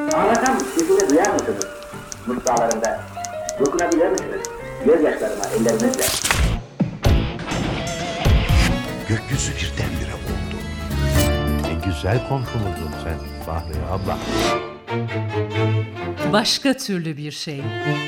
Ağlasam sesini duyar mısınız? Mutfağlarında dokunabilir misiniz? Gözyaşlarıma ellerinizle. Gökyüzü birdenbire oldu. Ne güzel komşumuzdun sen Fahriye abla. Başka türlü bir şey.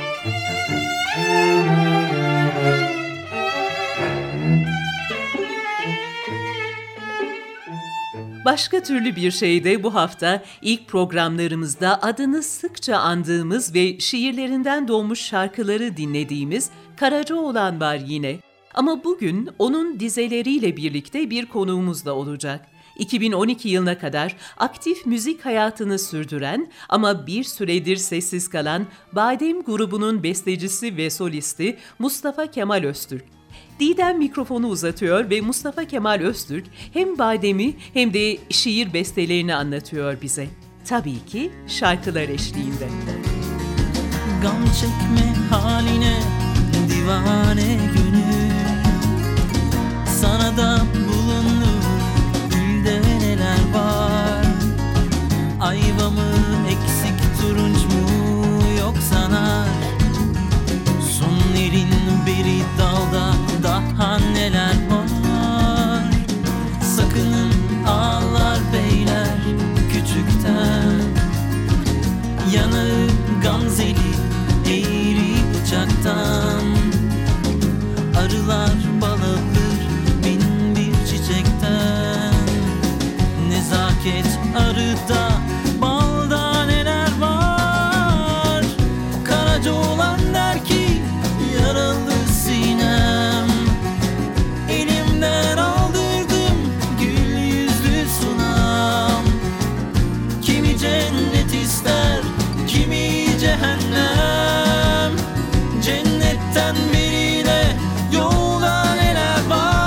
Başka türlü bir şey de bu hafta ilk programlarımızda adını sıkça andığımız ve şiirlerinden doğmuş şarkıları dinlediğimiz Karacaoğlan var yine. Ama bugün onun dizeleriyle birlikte bir konuğumuz da olacak. 2012 yılına kadar aktif müzik hayatını sürdüren ama bir süredir sessiz kalan Badem grubunun bestecisi ve solisti Mustafa Kemal Öztürk. Didem mikrofonu uzatıyor ve Mustafa Kemal Öztürk hem Badem'i hem de şiir bestelerini anlatıyor bize. Tabii ki şarkılar eşliğinde. Gam çekme haline divane gönül, sana da bulunur gülde neler var. Ayva mı eksik, turunç mu yok sanar. Son elin beri dalda daha neler var. Sakının ağlar beyler küçükten, yanağı gamzeli eğri bıçaktan. Arılar bal alır bin bir çiçekten. Nezaket arıda balda neler var. Karacaoğlan der ki yaralı sinem, elimden aldırdım gül yüzlü sunam. Kimi cennet ister, kimi cehennem. Cennetten beri de yolda neler var.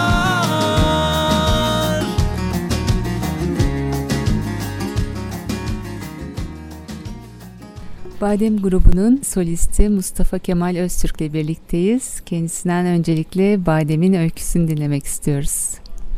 Badem grubunun solisti Mustafa Kemal Öztürk ile birlikteyiz. Kendisinden öncelikle Badem'in öyküsünü dinlemek istiyoruz.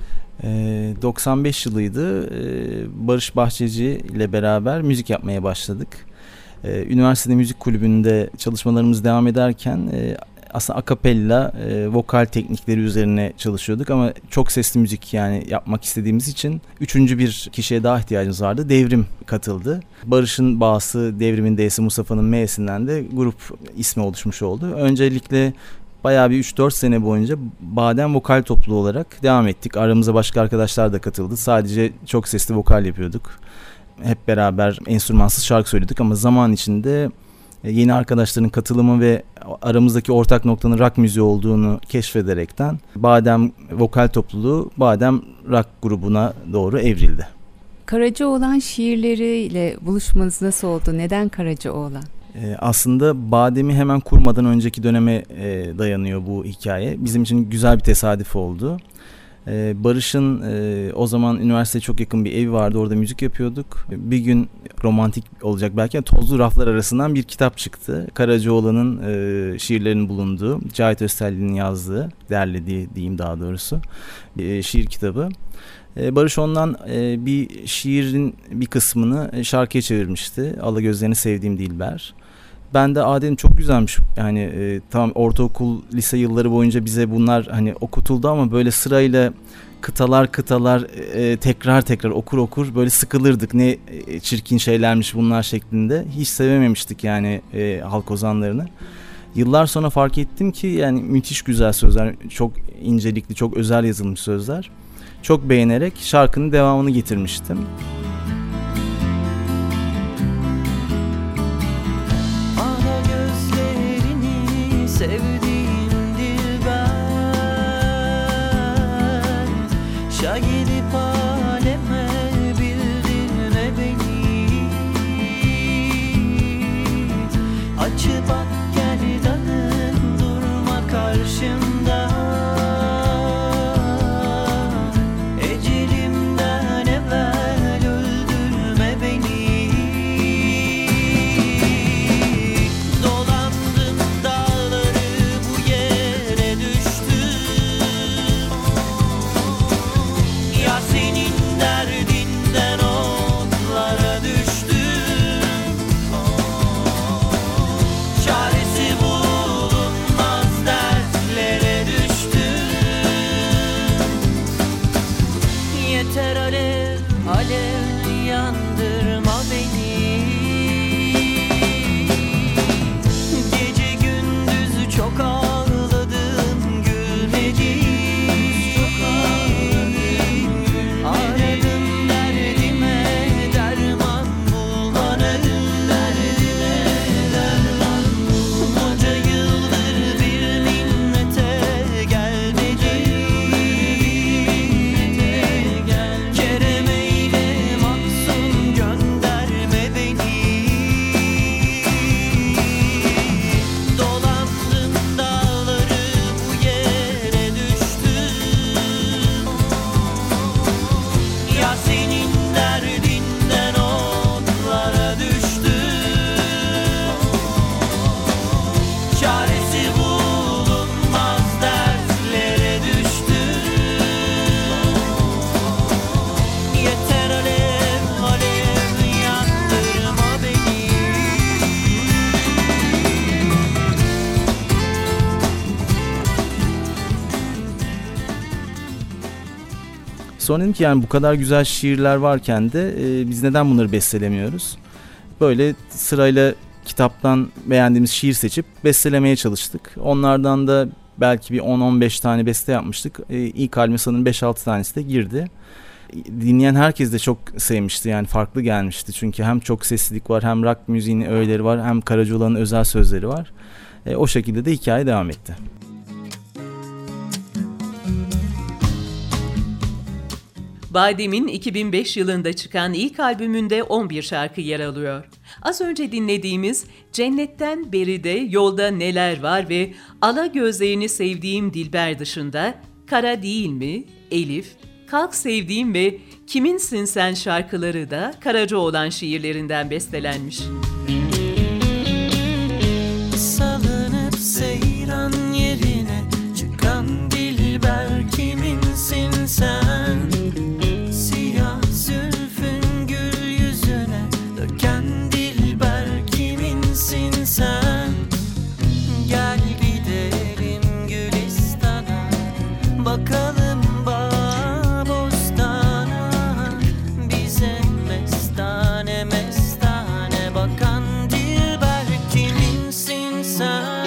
95 yılıydı. Barış Bahçeci ile beraber müzik yapmaya başladık. Üniversitede müzik kulübünde çalışmalarımız devam ederken aslında akapella vokal teknikleri üzerine çalışıyorduk ama çok sesli müzik yani yapmak istediğimiz için üçüncü bir kişiye daha ihtiyacımız vardı. Devrim katıldı. Barış'ın Ba'sı, Devrim'in D'si, Mustafa'nın M'sinden de grup ismi oluşmuş oldu. Öncelikle bayağı bir 3-4 sene boyunca Badem vokal topluluğu olarak devam ettik. Aramıza başka arkadaşlar da katıldı. Sadece çok sesli vokal yapıyorduk. Hep beraber enstrümansız şarkı söyledik ama zaman içinde yeni arkadaşların katılımı ve aramızdaki ortak noktanın rock müziği olduğunu keşfederekten Badem vokal topluluğu Badem rock grubuna doğru evrildi. Karacaoğlan şiirleriyle buluşmanız nasıl oldu? Neden Karacaoğlan? Aslında Badem'i hemen kurmadan önceki döneme dayanıyor bu hikaye. Bizim için güzel bir tesadüf oldu. Barış'ın o zaman üniversiteye çok yakın bir evi vardı, orada müzik yapıyorduk. Bir gün romantik olacak belki, tozlu raflar arasından bir kitap çıktı. Karacaoğlan'ın şiirlerinin bulunduğu, Cahit Öztelli'nin yazdığı, derlediği diyeyim daha doğrusu şiir kitabı. Barış ondan bir şiirin bir kısmını şarkıya çevirmişti. Alagözlerini sevdiğim Dilber. Ben de dedim çok güzelmiş yani tamam ortaokul lise yılları boyunca bize bunlar hani okutuldu ama böyle sırayla kıtalar tekrar okur böyle sıkılırdık, ne çirkin şeylermiş bunlar şeklinde, hiç sevememiştik yani halk ozanlarını. Yıllar sonra fark ettim ki yani müthiş güzel sözler, çok incelikli, çok özel yazılmış sözler. Çok beğenerek şarkının devamını getirmiştim. Sevdiğim dilber, şagirip aleme bildirme beni. Açı bak gerdanın, durma karşımda. Ecelimden evvel öldürme beni. Dolandım dağları Sonra dedim ki yani bu kadar güzel şiirler varken de biz neden bunları bestelemiyoruz? Böyle sırayla kitaptan beğendiğimiz şiir seçip bestelemeye çalıştık. Onlardan da belki bir 10-15 tane beste yapmıştık. İlk albüme sanırım 5-6 tanesi de girdi. Dinleyen herkes de çok sevmişti, yani farklı gelmişti. Çünkü hem çok seslilik var, hem rock müziğinin öğeleri var, hem Karacaoğlan'ın özel sözleri var. O şekilde de hikaye devam etti. Badem'in 2005 yılında çıkan ilk albümünde 11 şarkı yer alıyor. Az önce dinlediğimiz Cennetten Beri'de Yolda Neler Var ve Ala Gözlerini Sevdiğim Dilber dışında Kara Değil Mi, Elif, Kalk Sevdiğim ve Kiminsin Sen şarkıları da Karacaoğlan şiirlerinden bestelenmiş. Salınıp seyran yerine çıkan dilber kiminsin sen? Siyah zülfün gül yüzüne döken dilber kiminsin sen? Gel gidelim Gülistan'a, bakalım bağ bostana, bize mestane mestane bakan dilber kiminsin sen?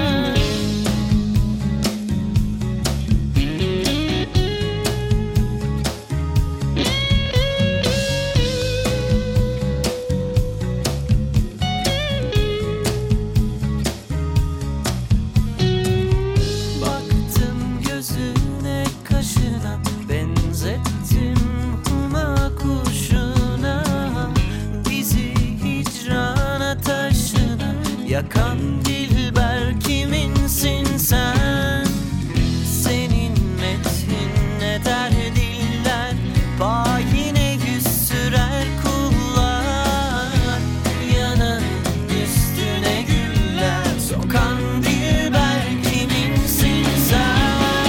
Baktım gözüne kaşına, benzettim huma kuşuna, bizi hicrana taşına yakan dilber kiminsin sen? Senin methin ne der diller, payine yüz sürer kullar, yanın üstüne güller sokan dilber kiminsin sen?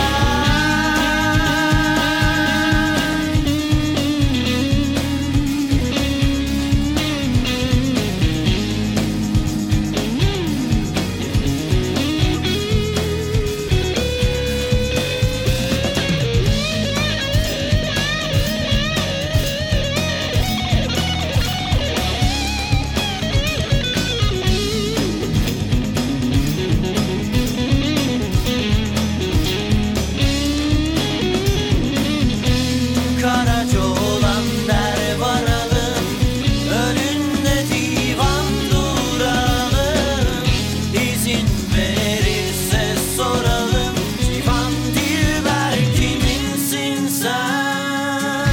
Karacaoğlan der varalım, önünde divan duralım, İzin verirse soralım, divan dilber kiminsin sen?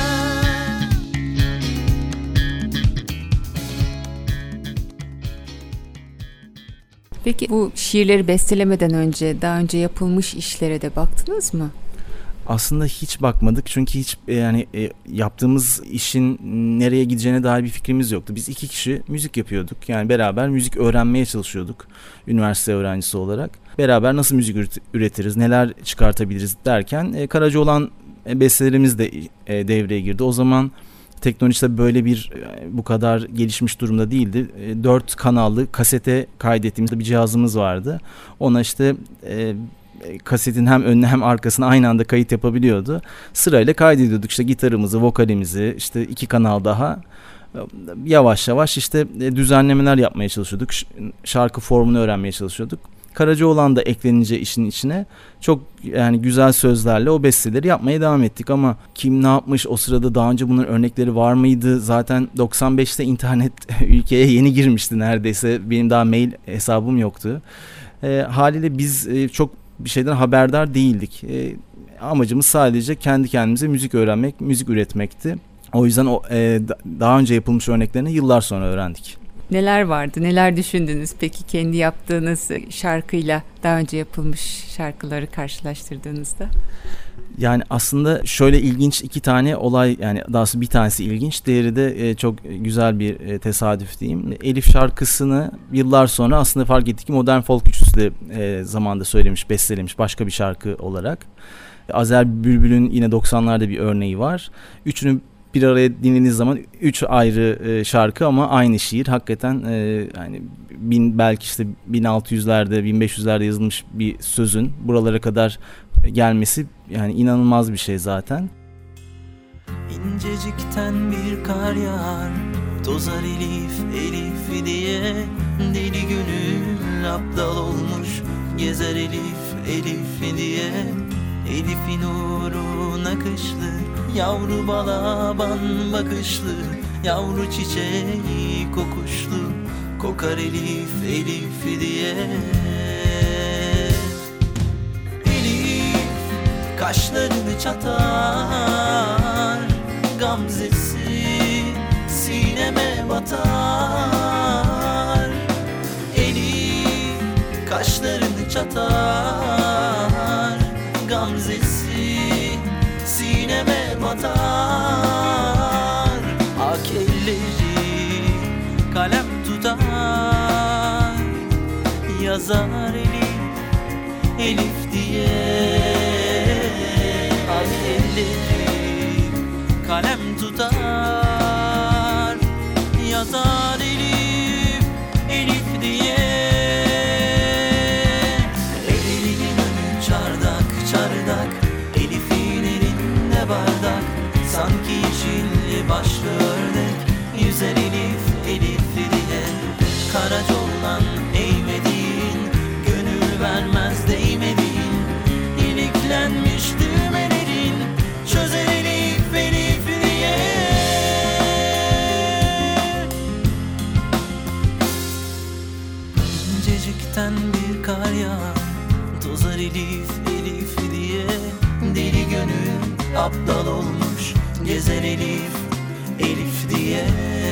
Peki bu şiirleri bestelemeden önce daha önce yapılmış işlere de baktınız mı? Aslında hiç bakmadık çünkü hiç yaptığımız işin nereye gideceğine dair bir fikrimiz yoktu. Biz 2 kişi müzik yapıyorduk. Yani beraber müzik öğrenmeye çalışıyorduk üniversite öğrencisi olarak. Beraber nasıl müzik üretiriz, neler çıkartabiliriz derken Karacaoğlan bestelerimiz de devreye girdi. O zaman teknoloji de böyle bu kadar gelişmiş durumda değildi. 4 kanallı kasete kaydettiğimiz bir cihazımız vardı. Ona işte kasetin hem önüne hem arkasına aynı anda kayıt yapabiliyordu. Sırayla kaydediyorduk işte gitarımızı, vokalimizi, işte 2 kanal daha. Yavaş yavaş işte düzenlemeler yapmaya çalışıyorduk. Şarkı formunu öğrenmeye çalışıyorduk. Karacaoğlan da eklenince işin içine çok yani güzel sözlerle o besteleri yapmaya devam ettik ama kim ne yapmış o sırada, daha önce bunun örnekleri var mıydı? Zaten 95'te internet ülkeye yeni girmişti neredeyse. Benim daha mail hesabım yoktu. Haliyle biz çok bir şeyden haberdar değildik. Amacımız sadece kendi kendimize müzik öğrenmek, müzik üretmekti. O yüzden daha önce yapılmış örneklerini yıllar sonra öğrendik. Neler vardı, neler düşündünüz peki kendi yaptığınız şarkıyla daha önce yapılmış şarkıları karşılaştırdığınızda? Yani aslında şöyle ilginç 2 tane olay, yani daha doğrusu bir tanesi ilginç, diğeri de çok güzel bir tesadüf diyeyim. Elif şarkısını yıllar sonra aslında fark ettik ki Modern Folk Üçlüsü de zamanında söylemiş, bestelemiş başka bir şarkı olarak. Azer Bülbül'ün yine 90'larda bir örneği var. Üçünü bir araya dinlediğiniz zaman 3 ayrı şarkı ama aynı şiir. Hakikaten yani belki işte 1600'lerde 1500'lerde yazılmış bir sözün buralara kadar gelmesi yani inanılmaz bir şey zaten. İncecikten bir kar yağar, tozar Elif, Elif diye. Deli gönül aptal olmuş, gezer Elif, Elif diye. Elif'in uğruna kışlı, yavru balaban bakışlı, yavru çiçeği kokuşlu, kokar Elif, Elif diye. Elif kaşlarını çatar, gamzesi sineme batar. Elif kaşlarını çatar, gamzesi sineme batar. Ak elleri kalem tutar, yazar Elif, Elif diye. Ak elleri kalem tutar, yazar Elif, Elif diye. Ellerinin önü çardak, çardak, Elif'in elinde bardak. Sanki yeşilli başlı ördek, yüzer Elif, Elif diye. Karaca olan eğmediğin, gönül vermez değmediğin, iliklenmiş düğmelerin, çözer Elif, Elif diye. İncecikten bir kar yağar, tozar Elif, Elif diye. Deli gönül aptal olmuş, gezer Elif, Elif diye.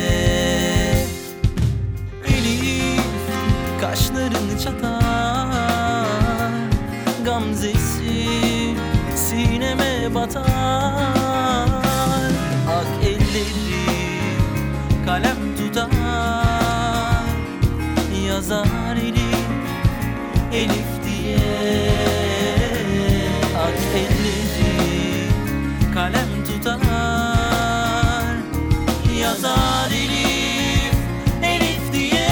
Elif kaşlarını çatar, gamzesi sineme batar. Ak elleri kalem tutar, yazar Elif, Elif diye. Ak elleri kalem tutar, yazar Elif, Elif diye.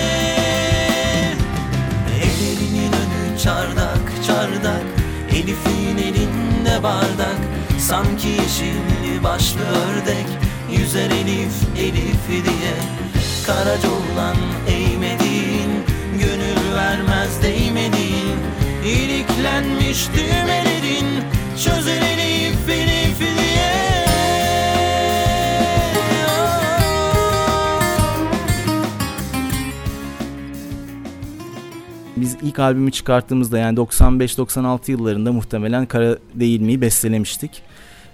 Ellerinin önü çardak, çardak, Elif'in elinde bardak. Sanki yeşilli başlı ördek, yüzer Elif, Elif diye. Karaca olan eğmediğin, gönül vermez değmediğin, iliklenmiş düğmelerin, çözer Elif, Elif diye. Biz ilk albümü çıkarttığımızda, yani 95-96 yıllarında muhtemelen Kara Değil mi'yi bestelemiştik.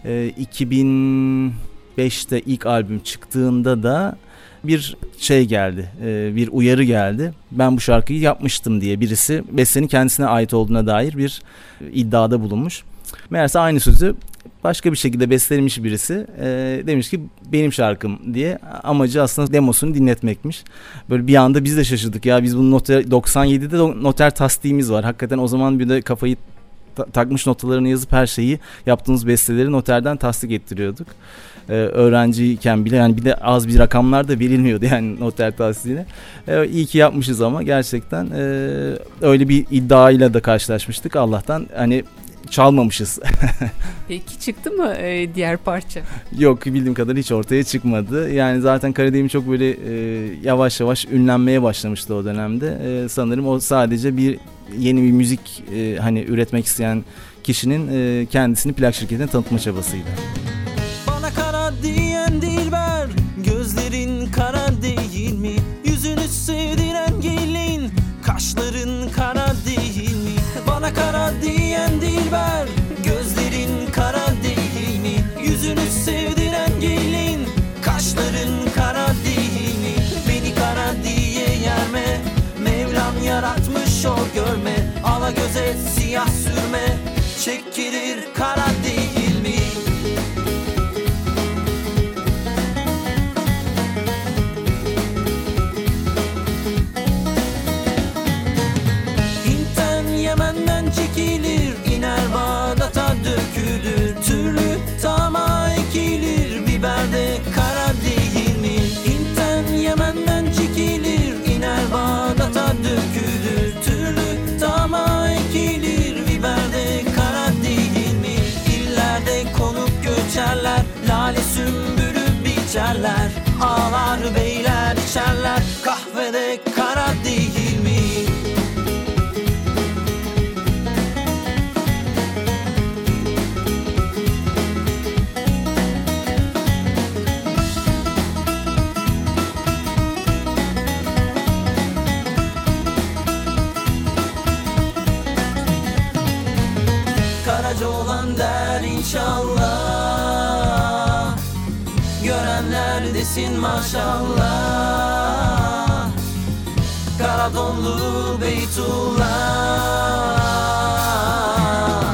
2005'te ilk albüm çıktığında da bir şey geldi, bir uyarı geldi. Ben bu şarkıyı yapmıştım diye birisi bestenin kendisine ait olduğuna dair bir iddiada bulunmuş. Meğerse aynı sözü başka bir şekilde bestelemiş birisi, demiş ki benim şarkım diye. Amacı aslında demosunu dinletmekmiş. Böyle bir anda biz de şaşırdık ya, biz bunu 97'de noter tasdiğimiz var. Hakikaten o zaman bir de kafayı takmış, notalarını yazıp her şeyi, yaptığımız besteleri noterden tasdik ettiriyorduk. Öğrenciyken bile, yani bir de az bir rakamlar da verilmiyordu yani noter tasdiğine. İyi ki yapmışız ama gerçekten öyle bir iddiayla da karşılaşmıştık. Allah'tan hani çalmamışız. Peki çıktı mı diğer parça? Yok, bildiğim kadarıyla hiç ortaya çıkmadı. Yani zaten Kara Değil mi çok böyle yavaş yavaş ünlenmeye başlamıştı o dönemde. Sanırım o sadece yeni bir müzik hani üretmek isteyen kişinin kendisini plak şirketine tanıtma çabasıydı. Bana kara diyen dilber, gözlerin kara değil mi? Yüzünü sevdiren gelin, kaşların kara değil mi? Bana kara diyen dilber, gözlerin kara değil mi? Yüzünü sevdiren gelin, kaşların kara değil mi? Beni kara diye yerme, Mevlam yaratmış o görme. Ala göze siyah sürme, çekilir kara değil mi? Yemen'den çekilir, iner Bağdat'a dökülür. Türlü tama ekilir, biberde kara değil mi? İnten Yemen'den çekilir, iner Bağdat'a dökülür. Türlü tama ekilir, biberde kara değil mi? İllerde konup göçerler, la lale sümbülü biçerler. Ağlar beyler içerler, kahvede kara değil mi? Karaca olan der inşallah, görenler desin maşallah. Kara donlu Beytullah.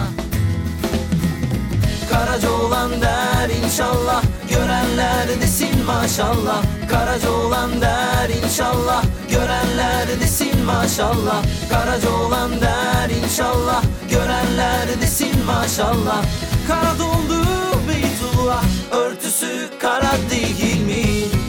Karaca olan der inşallah, görenler desin maşallah. Karaca olan der inşallah, görenler desin maşallah. Karaca olan der inşallah, görenler desin maşallah. Kara donlu Beytullah, örtüsü kara değil mi?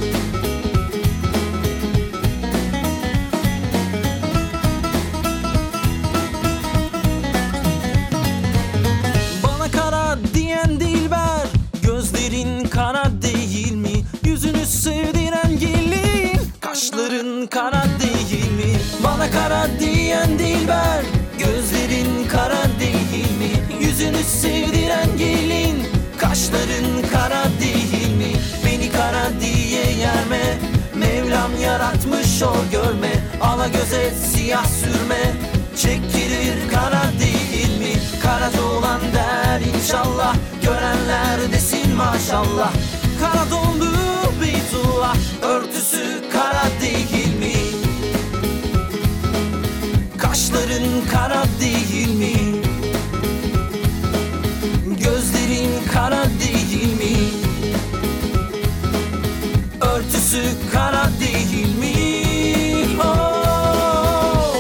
Bana kara diyen dilber, gözlerin kara değil mi? Yüzünü sevdiren gelin, kaşların kara değil mi? Bana kara diyen dilber, gözlerin kara değil mi? Yüzünü sevdiren gelin, kaşların kara değil mi? Beni kara diye yerme, Mevlam yaratmış o görme. Ala göze siyah sürme, çekilir kara değil mi? Karaca olan der inşallah, görenler desin maşallah. Kara donlu Beytullah, örtüsü kara değil mi? Kaşların kara değil mi? Gözlerin kara değil mi? Örtüsü kara değil mi? Oh!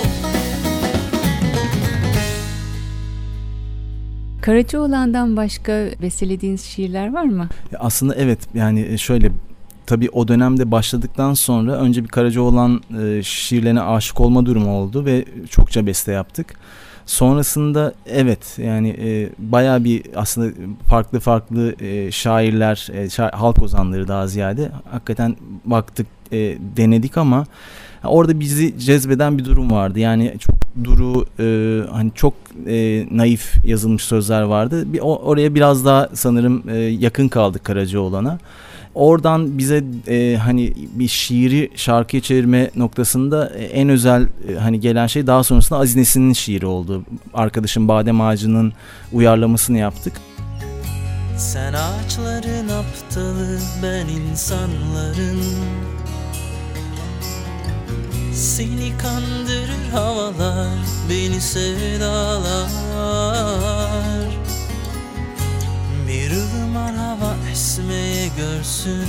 Karacaoğlan'dan başka bestelediğiniz şiirler var mı? Aslında evet, yani şöyle, tabii o dönemde başladıktan sonra önce bir Karacaoğlan şiirlerine aşık olma durumu oldu ve çokça beste yaptık. Sonrasında evet, yani bayağı bir aslında farklı şairler, halk ozanları daha ziyade hakikaten baktık, denedik ama orada bizi cezbeden bir durum vardı. Yani çok duru, hani çok naif yazılmış sözler vardı. Oraya biraz daha sanırım yakın kaldık Karacaoğlan'a. Oradan bize hani bir şiiri şarkıya çevirme noktasında en özel hani gelen şey daha sonrasında Aziz Nesin'in şiiri oldu. Arkadaşım Badem Ağacı'nın uyarlamasını yaptık. Sen ağaçların aptalı, ben insanların. Seni kandırır havalar, beni sevdalar. Bir ılıman hava esmeye görsün,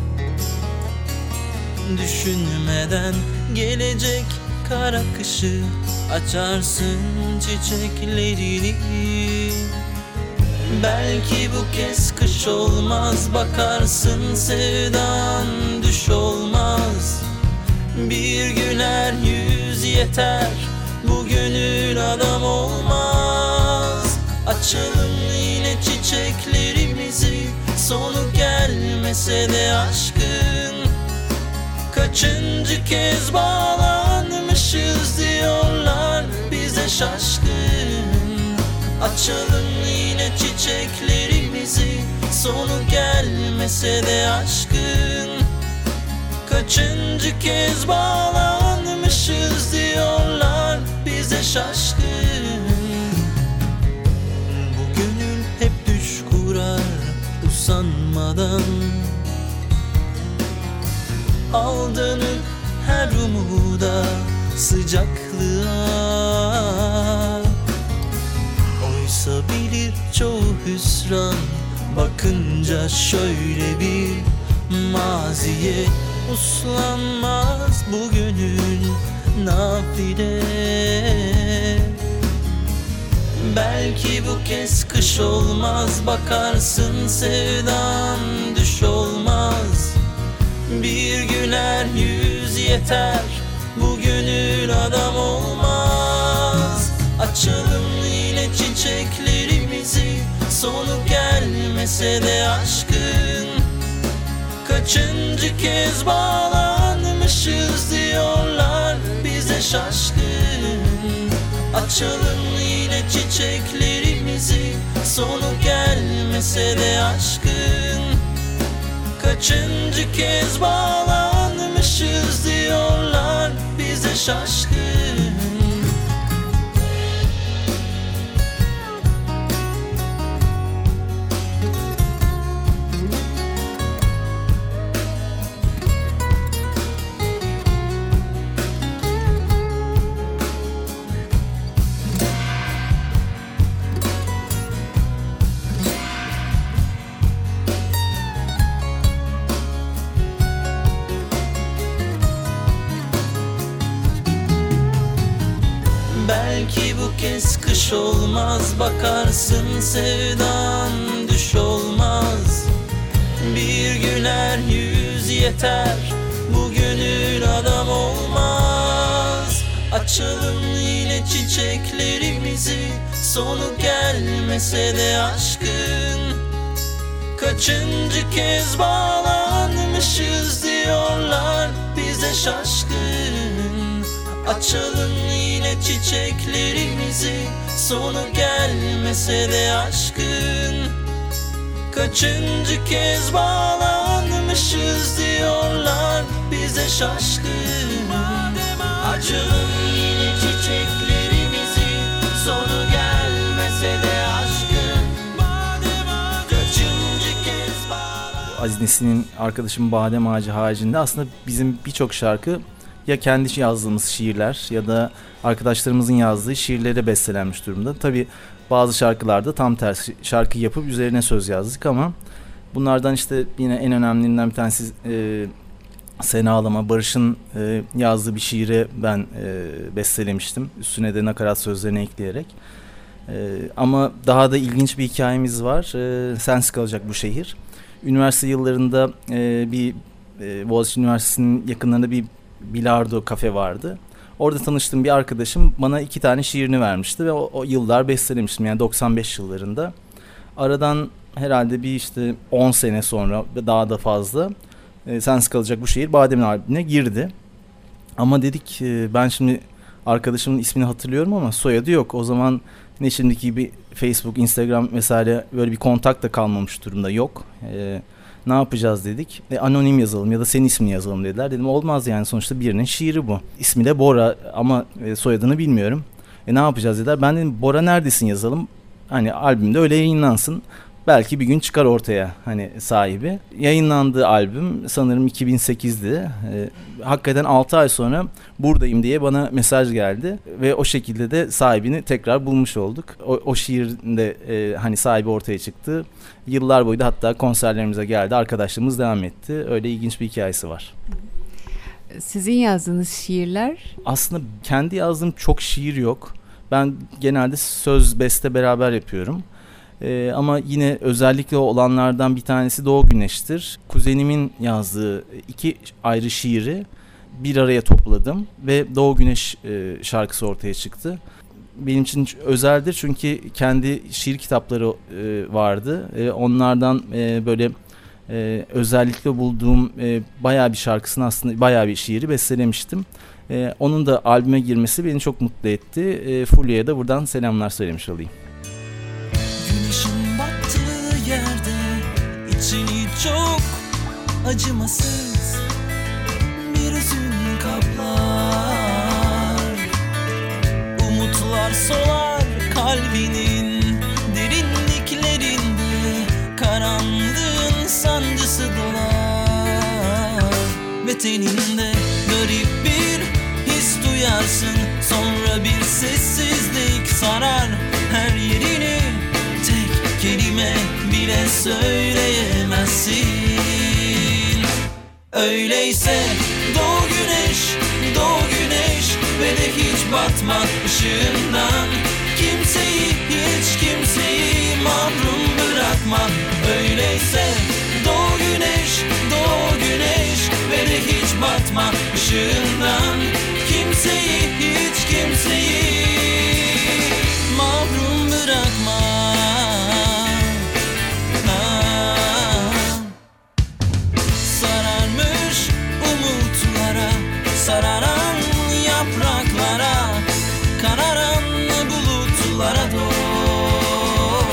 düşünmeden gelecek kara kışı açarsın çiçeklerini. Belki bu kez kış olmaz, bakarsın sevdan düş olmaz. Bir güler yüz yeter, bu gönül adam olmaz. Açalım yine çiçeklerimizi, sonu gelmese de aşkın. Kaçıncı kez bağlanmışız diyorlar bize şaşkın. Açalım yine çiçeklerimizi, sonu gelmese de aşkın. Kaçıncı kez bağlanmışız diyorlar bize şaşkın. Bu gönül hep düş kurar usanmadan, aldanıp her umuda sıcaklığa. Oysa bilir çoğu hüsran, bakınca şöyle bir maziye. Uslanmaz bu gönül nafile. Belki bu kez kış olmaz, bakarsın sevdan düş olmaz. Bir güler yüz yeter, bu gönül adam olmaz. Açalım yine çiçeklerimizi, sonu gelmez gelmese de aşkın, kaçıncı kez bağlanmışız diyorlar bize şaşkın. Açalım yine çiçeklerimizi, sonu gelmese de aşkın, kaçıncı kez bağlanmışız diyorlar bize şaşkın. Belki bu kez kış olmaz, bakarsın sevdan düş olmaz. Bir güler yüz yeter, bu gönül adam olmaz. Açalım yine çiçeklerimizi, sonu gelmese de aşkın, kaçıncı kez bağlanmışız diyorlar bize şaşkın. Açalım yine çiçeklerimizi, sonu gelmese de aşkın, kaçıncı kez bağlanmışız diyorlar bize şaşkın. Açalım yine çiçeklerimizi, sonu gelmese de aşkın, kaçıncı kez bağlanmışız. Aziz Nesin'in Arkadaşım Badem Ağacı haricinde aslında bizim birçok şarkı ya kendi yazdığımız şiirler ya da arkadaşlarımızın yazdığı şiirlere bestelenmiş durumda. Tabii bazı şarkılarda tam tersi şarkı yapıp üzerine söz yazdık ama bunlardan işte yine en önemlilerinden bir tanesi Sena Ağlama, Barış'ın yazdığı bir şiire ben bestelemiştim. Üstüne de nakarat sözlerini ekleyerek. Ama daha da ilginç bir hikayemiz var. Sensiz kalacak bu şehir. Üniversite yıllarında bir Boğaziçi Üniversitesi'nin yakınlarında bir bilardo kafe vardı. Orada tanıştığım bir arkadaşım bana 2 tane şiirini vermişti ve o yıllar bestelemiştim. Yani 95 yıllarında. Aradan herhalde bir işte 10 sene sonra daha da fazla Sensiz Kalacak bu şehir Badem'in albümüne girdi. Ama dedik ben şimdi arkadaşımın ismini hatırlıyorum ama soyadı yok. O zaman ne şimdiki gibi Facebook, Instagram vesaire böyle bir kontak da kalmamış durumda yok. Ne yapacağız dedik. Anonim yazalım ya da senin ismini yazalım dediler. Dedim olmaz yani sonuçta birinin şiiri bu. İsmi de Bora ama soyadını bilmiyorum. Ne yapacağız dediler. Ben dedim Bora neredesin yazalım. Hani albümde öyle yayınlansın. Belki bir gün çıkar ortaya hani sahibi. Yayınlandığı albüm sanırım 2008'di. Hakikaten 6 ay sonra buradayım diye bana mesaj geldi. Ve o şekilde de sahibini tekrar bulmuş olduk. O şiirinde hani sahibi ortaya çıktı. Yıllar boyu da hatta konserlerimize geldi. Arkadaşlığımız devam etti. Öyle ilginç bir hikayesi var. Sizin yazdığınız şiirler? Aslında kendi yazdığım çok şiir yok. Ben genelde söz beste beraber yapıyorum. Ama yine özellikle olanlardan bir tanesi Doğu Güneş'tir. Kuzenimin yazdığı 2 ayrı şiiri bir araya topladım ve Doğu Güneş şarkısı ortaya çıktı. Benim için özeldir çünkü kendi şiir kitapları vardı. Onlardan böyle özellikle bulduğum bayağı bir şarkısını aslında bayağı bir şiiri bestelemiştim. Onun da albüme girmesi beni çok mutlu etti. Fulya'ya da buradan selamlar söylemiş olayım. Güneşin battığı yerde içini çok acımasız bir hüzün kaplar. Umutlar solar kalbinin derinliklerinde, karanlığın sancısı dolar. Ve teninde garip bir his duyarsın, sonra bir sessizlik sarar her yerini. Tek kelime bile söyleyemezsin. Öyleyse doğ güneş, doğ güneş ve de hiç batma ışığından. Kimseyi, hiç kimseyi mahrum bırakma. Öyleyse doğ güneş, doğ güneş ve de hiç batma ışığından. Kimseyi, hiç kimseyi mahrum bırakma. sararan yapraklara, kararan bulutlara doğru.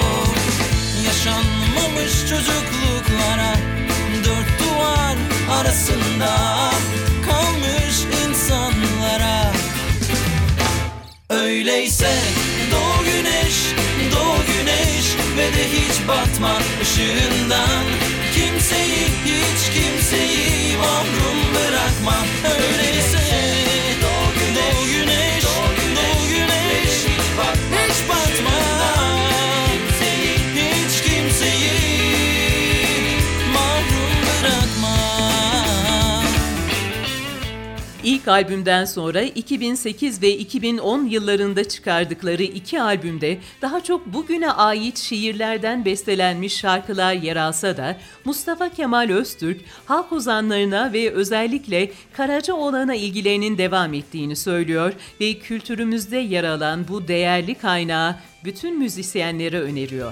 Yaşanmamış çocukluklara, dört duvar arasında kalmış insanlara. Öyleyse doğu güneş, doğu güneş ve de hiç batma ışığından. Kimseyi, hiç kimseyi mahrum bırakma. Öyleyse doğu güneş, doğu güneş, hiç batma. Kimseyi, hiç kimseyi mahrum bırakma. İlk albümden sonra 2008 ve 2010 yıllarında çıkardıkları 2 albümde daha çok bugüne ait şiirlerden bestelenmiş şarkılar yer alsa da Mustafa Kemal Öztürk halk ozanlarına ve özellikle Karacaoğlan'a ilgilerinin devam ettiğini söylüyor ve kültürümüzde yer alan bu değerli kaynağı bütün müzisyenlere öneriyor.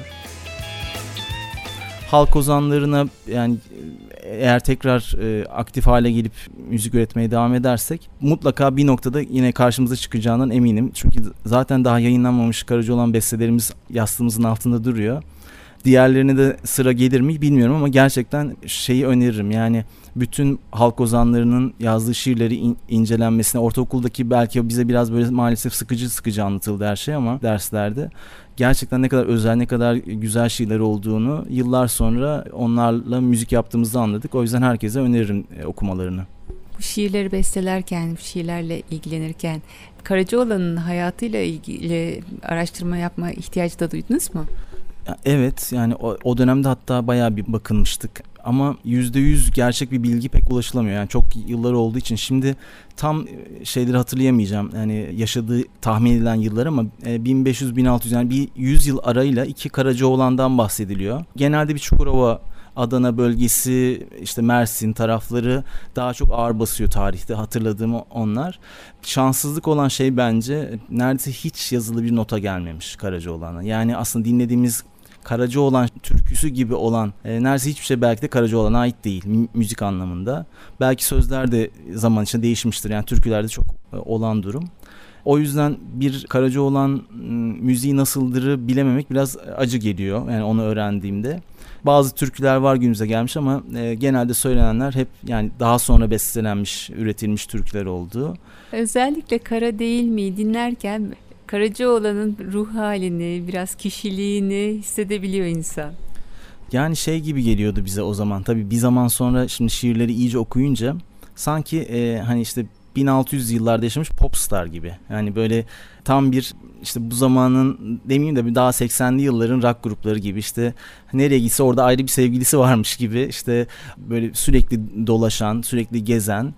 Halk ozanlarına yani eğer tekrar aktif hale gelip müzik üretmeye devam edersek mutlaka bir noktada yine karşımıza çıkacağından eminim. Çünkü zaten daha yayınlanmamış Karacaoğlan bestelerimiz yastığımızın altında duruyor. Diğerlerine de sıra gelir mi bilmiyorum ama gerçekten şeyi öneririm. Yani bütün halk ozanlarının yazdığı şiirleri incelenmesine, ortaokuldaki belki bize biraz böyle maalesef sıkıcı anlatıldı her şey ama derslerde gerçekten ne kadar özel, ne kadar güzel şiirler olduğunu yıllar sonra onlarla müzik yaptığımızda anladık. O yüzden herkese öneririm okumalarını. Bu şiirleri bestelerken, bu şiirlerle ilgilenirken Karacaoğlan'ın hayatıyla ilgili araştırma yapma ihtiyacı da duydunuz mu? Evet, yani o dönemde hatta bayağı bir bakınmıştık ama %100 gerçek bir bilgi pek ulaşılamıyor. Yani çok yıllar olduğu için şimdi tam şeyleri hatırlayamayacağım. Yani yaşadığı tahmin edilen yıllar ama 1500-1600 yani bir 100 yıl arayla 2 Karacaoğlan'dan bahsediliyor. Genelde bir Çukurova, Adana bölgesi, işte Mersin tarafları daha çok ağır basıyor tarihte, hatırladığım onlar. Şanssızlık olan şey bence neredeyse hiç yazılı bir nota gelmemiş Karacaoğlan'a. Yani aslında dinlediğimiz Karacaoğlan türküsü gibi olan neredeyse hiçbir şey belki de Karacaoğlan'a ait değil müzik anlamında. Belki sözler de zaman içinde değişmiştir. Yani türkülerde çok olan durum. O yüzden bir Karacaoğlan müziği nasıldırı bilememek biraz acı geliyor. Yani onu öğrendiğimde. Bazı türküler var günümüze gelmiş ama genelde söylenenler hep yani daha sonra bestelenmiş, üretilmiş türküler oldu. Özellikle Kara Değil Mi dinlerken Karacaoğlan'ın ruh halini, biraz kişiliğini hissedebiliyor insan. Yani şey gibi geliyordu bize o zaman. Tabii bir zaman sonra şimdi şiirleri iyice okuyunca sanki hani işte 1600 yıllarda yaşamış popstar gibi. Yani böyle tam bir işte bu zamanın demeyeyim de daha 80'li yılların rock grupları gibi işte nereye gitse orada ayrı bir sevgilisi varmış gibi işte böyle sürekli dolaşan, sürekli gezen,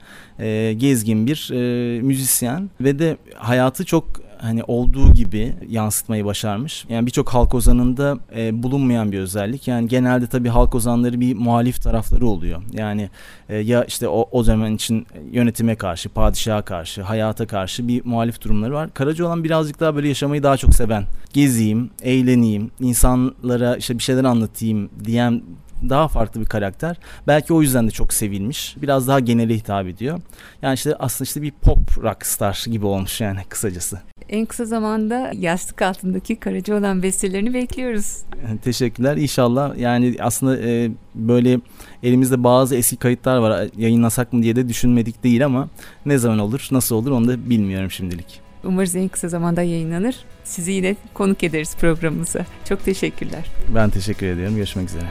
gezgin bir müzisyen ve de hayatı çok hani olduğu gibi yansıtmayı başarmış. Yani birçok halk ozanında bulunmayan bir özellik. Yani genelde tabii halk ozanları bir muhalif tarafları oluyor. Yani ya işte o zaman için yönetime karşı, padişaha karşı, hayata karşı bir muhalif durumları var. Karacaoğlan birazcık daha böyle yaşamayı daha çok seven. Gezeyim, eğleneyim, insanlara işte bir şeyler anlatayım diyen daha farklı bir karakter. Belki o yüzden de çok sevilmiş. Biraz daha genele hitap ediyor. Yani işte aslında işte bir pop rockstar gibi olmuş yani kısacası. En kısa zamanda yastık altındaki Karacaoğlan bestelerini bekliyoruz. Teşekkürler. İnşallah yani aslında böyle elimizde bazı eski kayıtlar var. Yayınlasak mı diye de düşünmedik değil ama ne zaman olur, nasıl olur onu da bilmiyorum şimdilik. Umarız en kısa zamanda yayınlanır. Sizi yine konuk ederiz programımıza. Çok teşekkürler. Ben teşekkür ediyorum. Görüşmek üzere.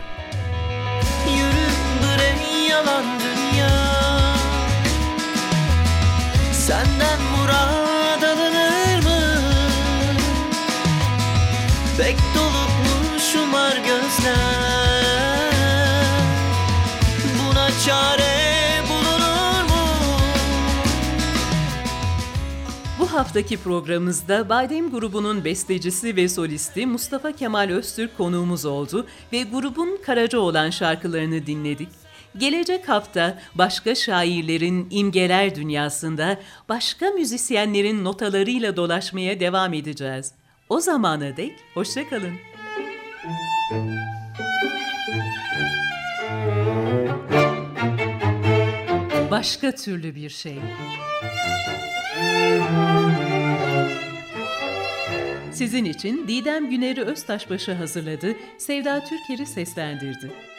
Yürüdür ey yalan dünya, senden murad alınır mı? Pek dolup şumar gözler, buna çare bulunur mu? Bu haftaki programımızda Badem grubunun bestecisi ve solisti Mustafa Kemal Öztürk konuğumuz oldu ve grubun Karacaoğlan şarkılarını dinledik. Gelecek hafta başka şairlerin imgeler dünyasında başka müzisyenlerin notalarıyla dolaşmaya devam edeceğiz. O zamana dek hoşça kalın. başka türlü bir şey. Sizin için Didem Güner'i Öztaşbaşı hazırladı, Sevda Türker'i seslendirdi.